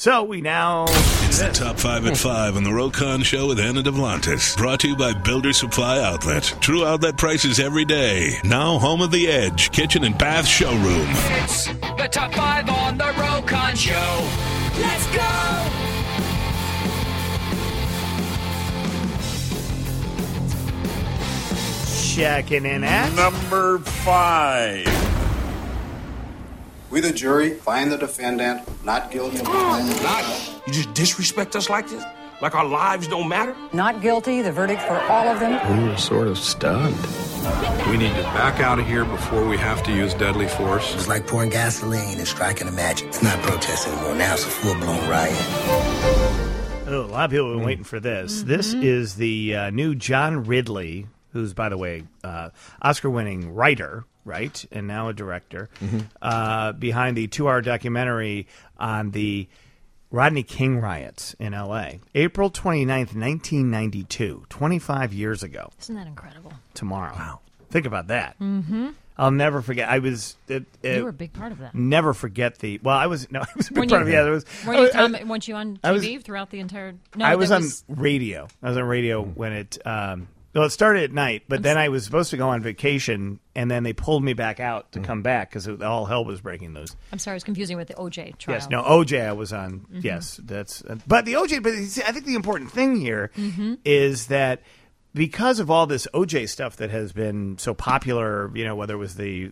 So we now... It's the Top 5 at 5 on the Rokon Show with Anna Devlantis. Brought to you by Builder Supply Outlet. True outlet prices every day. Now home of The Edge, kitchen and bath showroom. It's the Top 5 on the Rokon Show. Let's go! Checking in at... Number 5. We, the jury, find the defendant not guilty. You just disrespect us like this? Like our lives don't matter? Not guilty, the verdict for all of them. I'm sort of stunned. We need to back out of here before we have to use deadly force. It's like pouring gasoline and striking a match. It's not protest anymore. Now it's a full-blown riot. Oh, a lot of people have been waiting for this. Mm-hmm. This is the new John Ridley, who's, by the way, Oscar-winning writer, right, and now a director, behind the 2-hour documentary on the Rodney King riots in L.A. April 29th, 1992, 25 years ago. Isn't that incredible? Tomorrow. Wow. Think about that. Mm-hmm. I'll never forget. You were a big part of that. Never forget the... Well, I was a big part of it. Yeah, weren't you on TV throughout the entire... No, I was on radio. I was on radio when it... Well, it started at night, but then I was supposed to go on vacation, and then they pulled me back out to come back because all hell was breaking loose. I'm sorry, I was confusing with the O.J. trial. Yes, no, O.J. I was on. Mm-hmm. Yes, that's. But the O.J. But see, I think the important thing here is that because of all this O.J. stuff that has been so popular, whether it was the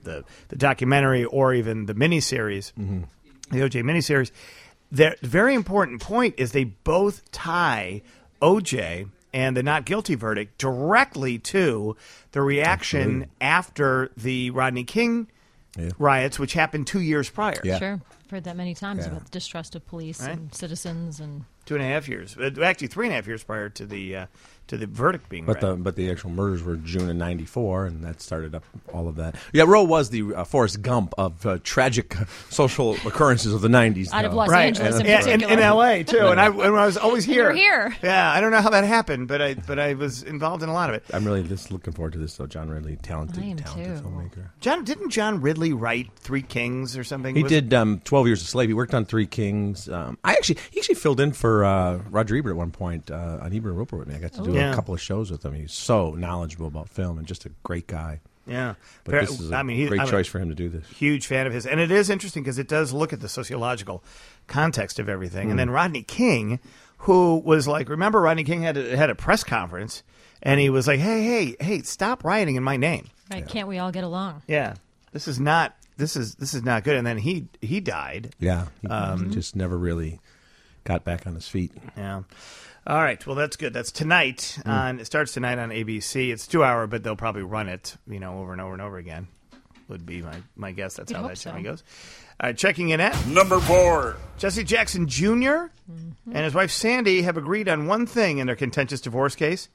documentary or even the miniseries, the O.J. miniseries, the very important point is they both tie O.J. and the not guilty verdict directly to the reaction after the Rodney King riots, which happened 2 years prior. Yeah. Sure. I've heard that many times about the distrust of police and citizens. And 2.5 years. Actually, 3.5 years prior to the verdict being read. But the actual murders were June of '94, and that started up all of that. Yeah, Roe was the Forrest Gump of tragic social occurrences of the '90s. Out of Los Angeles in particular. In L.A., too. And I was always here. You were here. Yeah, I don't know how that happened, but I was involved in a lot of it. I'm really just looking forward to this, though. John Ridley, talented filmmaker. Didn't John Ridley write Three Kings or something? He did 12 Years a Slave. He worked on Three Kings. He actually filled in for Roger Ebert at one point on Ebert and Roper with me. I got to do a couple of shows with him. He's so knowledgeable about film and just a great guy. Yeah. But this is a great choice for him to do this. Huge fan of his. And it is interesting because it does look at the sociological context of everything. And then Rodney King, who was like, remember Rodney King had a press conference and he was like, hey, stop rioting in my name. Right. Yeah. Can't we all get along? Yeah. This is not good. And then he died. Yeah. He just never really got back on his feet. Yeah. All right. Well, that's good. That's tonight. It starts tonight on ABC. It's 2 hour, but they'll probably run it, over and over and over again. Would be my guess. That's how that show goes. All right. Checking in at number 4. Jesse Jackson Jr. And his wife Sandy have agreed on one thing in their contentious divorce case.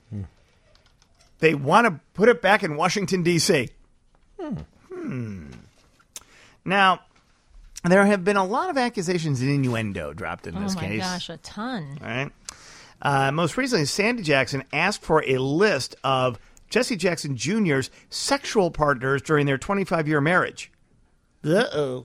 They want to put it back in Washington D.C. Now, there have been a lot of accusations and innuendo dropped in this case. Oh, my gosh, a ton. All right. Most recently, Sandy Jackson asked for a list of Jesse Jackson Jr.'s sexual partners during their 25-year marriage. Uh-oh.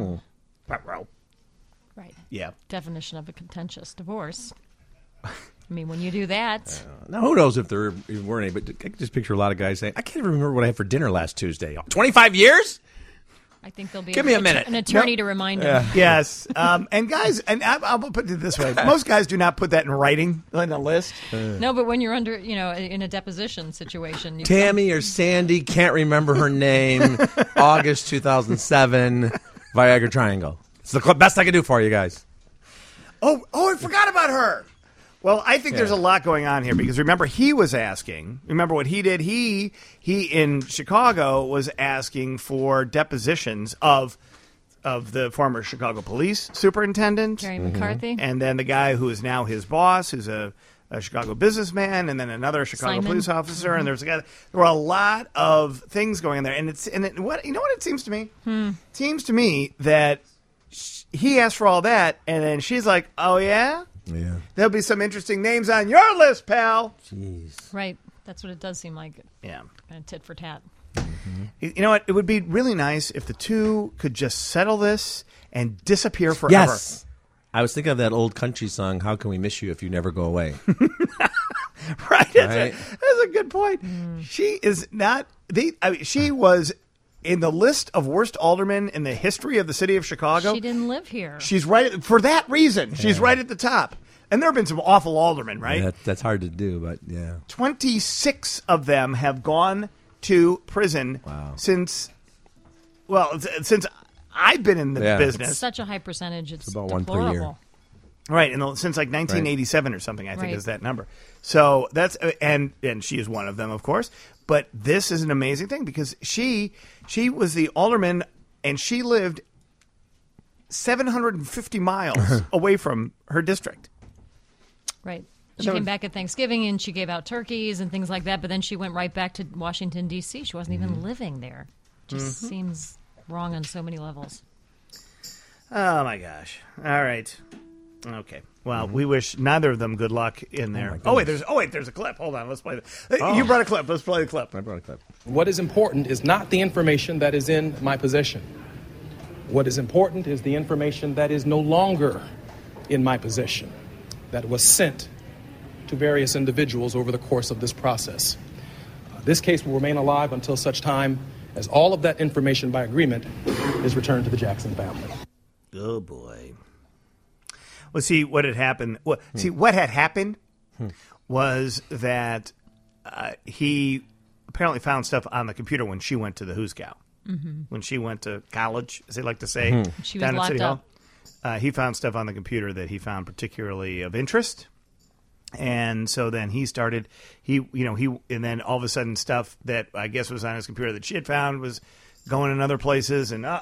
Right. Yeah. Definition of a contentious divorce. I mean, when you do that. Now, who knows if there weren't any, but I can just picture a lot of guys saying, I can't even remember what I had for dinner last Tuesday. 25 years? I think there'll be Give me a minute. An attorney to remind him. Yes. And guys, and I'll put it this way. Most guys do not put that in writing on a list. No, but when you're under, in a deposition situation. Tammy or Sandy, can't remember her name. August 2007, Viagra Triangle. It's the best I can do for you guys. Oh, I forgot about her. Well, I think there's a lot going on here because remember he was asking. Remember what he did? He in Chicago was asking for depositions of the former Chicago police superintendent, Jerry McCarthy, and then the guy who is now his boss, who's a Chicago businessman, and then another Chicago police officer. And there's a guy. There were a lot of things going on there, what it seems to me. It seems to me that he asked for all that, and then she's like, "Oh yeah." Yeah, there'll be some interesting names on your list, pal. Jeez. Right. That's what it does seem like. Yeah. Kind of tit for tat. You know what? It would be really nice if the two could just settle this and disappear forever. Yes. I was thinking of that old country song, How Can We Miss You If You Never Go Away? Right. That's a good point. She is not she was in the list of worst aldermen in the history of the city of Chicago. She didn't live here. She's right for that reason. Yeah. She's right at the top. And there have been some awful aldermen, right? Yeah, that's hard to do, but yeah. 26 of them have gone to prison since I've been in the business. It's such a high percentage. It's about deplorable. 1 per year. Right, and since like 1987 or something, I think is that number. So that's and she is one of them, of course. But this is an amazing thing because she was the alderman, and she lived 750 miles away from her district. Right. She came back at Thanksgiving and she gave out turkeys and things like that. But then she went right back to Washington D.C. She wasn't even living there. Just seems wrong on so many levels. Oh my gosh! All right. Okay. Well, we wish neither of them good luck in there. There's a clip. Hold on, let's play it. You brought a clip. Let's play the clip. I brought a clip. What is important is not the information that is in my possession. What is important is the information that is no longer in my possession, that was sent to various individuals over the course of this process. This case will remain alive until such time as all of that information by agreement is returned to the Jackson family. Oh, boy. Well, see, what had happened what had happened was that he apparently found stuff on the computer when she went to the Hoosgow. When she went to college, as they like to say, she was down at locked City up. Hall. He found stuff on the computer that he found particularly of interest. And so then he started, and then all of a sudden stuff that I guess was on his computer that she had found was going in other places, and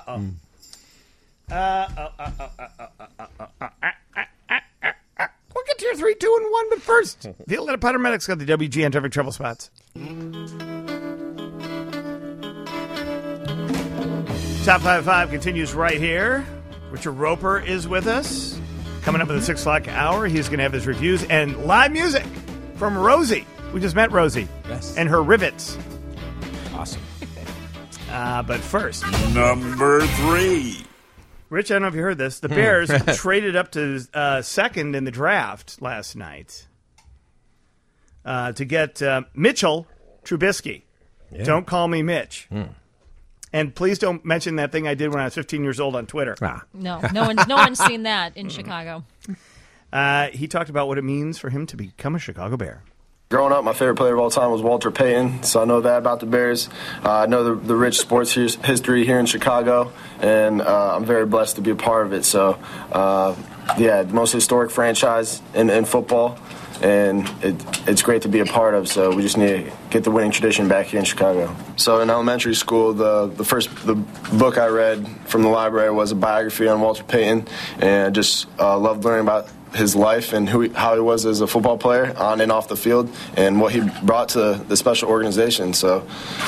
we'll get to your 3, 2, and 1, but first, the Atlanta Paramedics got the WGN traffic trouble spots. Top 5 continues right here. Richard Roper is with us. Coming up at the 6 o'clock hour, he's going to have his reviews and live music from Rosie. We just met Rosie. Yes. And her rivets. Awesome. But first, Number 3. Rich, I don't know if you heard this. The Bears traded up to second in the draft last night to get Mitchell Trubisky. Yeah. Don't call me Mitch. And please don't mention that thing I did when I was 15 years old on Twitter. No one's seen that in Chicago. He talked about what it means for him to become a Chicago Bear. Growing up, my favorite player of all time was Walter Payton, so I know that about the Bears. I know the rich sports history here in Chicago, and I'm very blessed to be a part of it. So, the most historic franchise in football, and it's great to be a part of. So we just need to get the winning tradition back here in Chicago. So in elementary school, the book I read from the library was a biography on Walter Payton, and I just loved learning about his life and how he was as a football player on and off the field, and what he brought to the special organization. So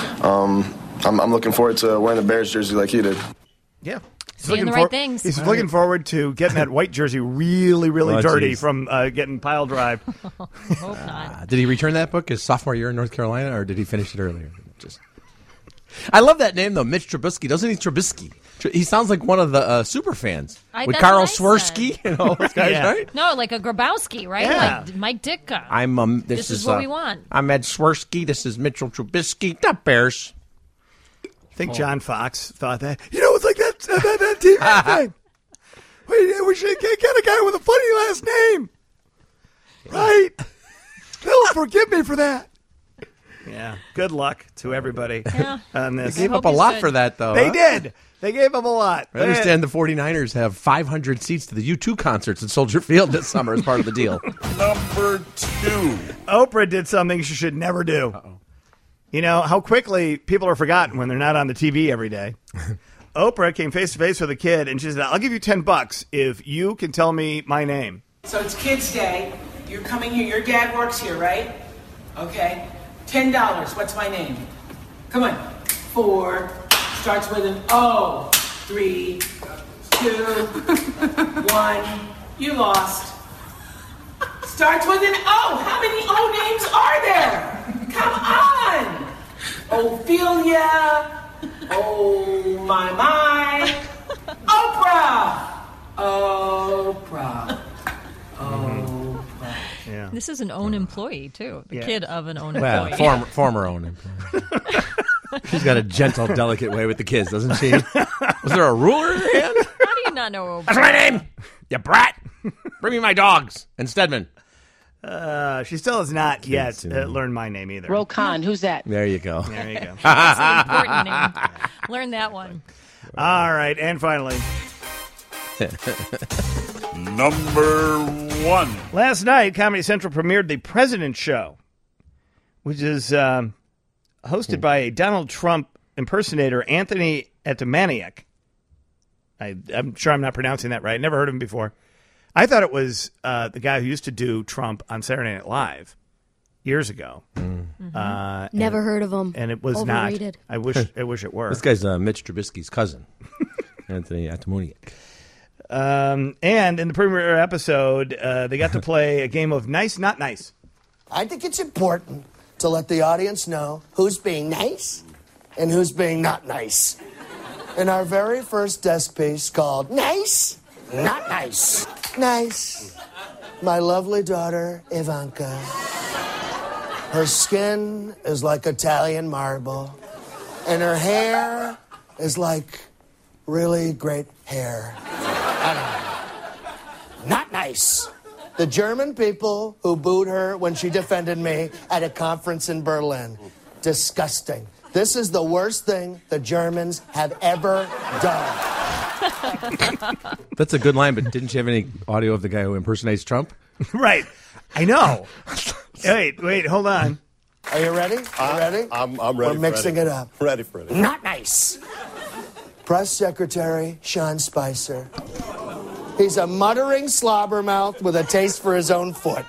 I'm looking forward to wearing the Bears jersey like he did. Yeah. Seeing the right things. He's looking forward to getting that white jersey really, really dirty from getting pile drive. Hope not. Did he return that book his sophomore year in North Carolina, or did he finish it earlier? I love that name, though, Mitch Trubisky. Doesn't he Trubisky? He sounds like one of the super fans. With Carl Swirsky and all those guys, right? No, like a Grabowski, right? Yeah. Like Mike Ditka. This is what we want. I'm Ed Swirsky. This is Mitchell Trubisky. The Bears. I think John Fox thought that. It's like that TV thing. Wait, we should get a guy with a funny last name. Right? They'll forgive me for that. Yeah. Good luck to everybody on this. They gave up a lot for that, though. They did. They gave up a lot. I understand the 49ers have 500 seats to the U2 concerts at Soldier Field this summer as part of the deal. Number 2. Oprah did something she should never do. Uh-oh. You know how quickly people are forgotten when they're not on the TV every day. Oprah came face to face with a kid, and she said, "I'll give you $10 if you can tell me my name." So it's Kids Day. You're coming here. Your dad works here, right? Okay. $10. What's my name? Come on. 4. Starts with an O. 3, 2, 1. You lost. Starts with an O. How many O names are there? Come on. Ophelia. Oh, my. Oprah. Oprah. Yeah. This is an own employee, too. The kid of an own employee. Well, former own employee. She's got a gentle, delicate way with the kids, doesn't she? Was there a ruler in her hand? How do you not know Oprah? That's my name, you brat. Bring me my dogs and Stedman. She still has not yet learned my name either. Roll Khan, who's that? There you go. There you go. That's an important name. Learn that one. All right, and finally. Number 1. Last night, Comedy Central premiered The President Show, which is hosted by a Donald Trump impersonator, Anthony Etemaniak. I'm sure I'm not pronouncing that right. Never heard of him before. I thought it was the guy who used to do Trump on Saturday Night Live years ago. Never heard of him. And it was Overrated. not. I wish it were. This guy's Mitch Trubisky's cousin, Anthony Etemaniak. And in the premiere episode, they got to play a game of Nice, Not Nice. I think it's important to let the audience know who's being nice and who's being not nice. In our very first desk piece called Nice, Not Nice. Nice. My lovely daughter, Ivanka. Her skin is like Italian marble, and her hair is like really great hair. Not nice. The German people who booed her when she defended me at a conference in Berlin. Disgusting. This is the worst thing the Germans have ever done. That's a good line, but didn't you have any audio of the guy who impersonates Trump? Right. I know. Wait, hold on. Are you ready? I'm ready. We're mixing it up. Ready for it. Not nice. Press Secretary Sean Spicer. He's a muttering slobbermouth with a taste for his own foot.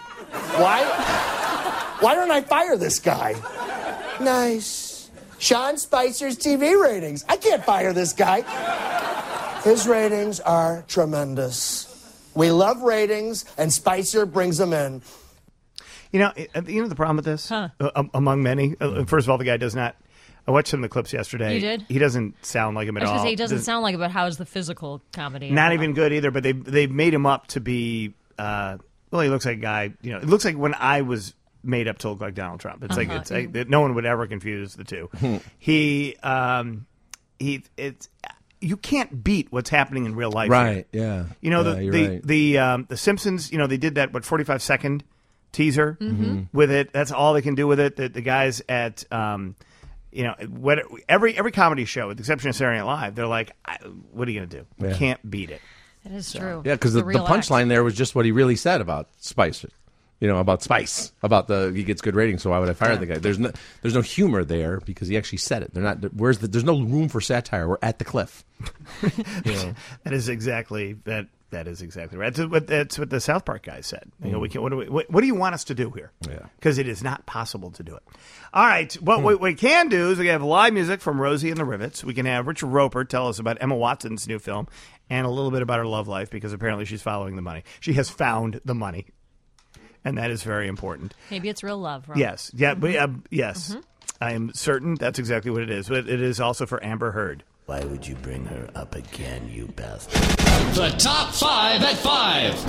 Why don't I fire this guy? Nice. Sean Spicer's TV ratings. I can't fire this guy. His ratings are tremendous. We love ratings, and Spicer brings them in. You know the problem with this? Among many. First of all, the guy does not... I watched some of the clips yesterday. You did? He doesn't sound like him at all. I was going to say, he doesn't sound like it, but how is the physical comedy? Not even good either, but they made him up to be... well, he looks like a guy... it looks like when I was made up to look like Donald Trump. It's like no one would ever confuse the two. You can't beat what's happening in real life. Right, here. yeah. The Simpsons, they did that, 45-second teaser with it. That's all they can do with it. The guys at... every comedy show, with the exception of Saturday Night Live, they're like, what are you going to do? Yeah. You can't beat it. That is true. Yeah, because the punchline there was just what he really said about Spice. About Spice, about he gets good ratings. So why would I fire the guy? There's no humor there because he actually said it. There's no room for satire. We're at the cliff. That is exactly that. That is exactly right. That's what the South Park guys said. We can't, what do you want us to do here? Yeah, because it is not possible to do it. All right, what we can do is we can have live music from Rosie and the Rivets. We can have Richard Roper tell us about Emma Watson's new film and a little bit about her love life because apparently she's following the money. She has found the money, and that is very important. Maybe it's real love, right? Yes, yes. I am certain that's exactly what it is. But it is also for Amber Heard. Why would you bring her up again, you bastard? The top 5 at 5.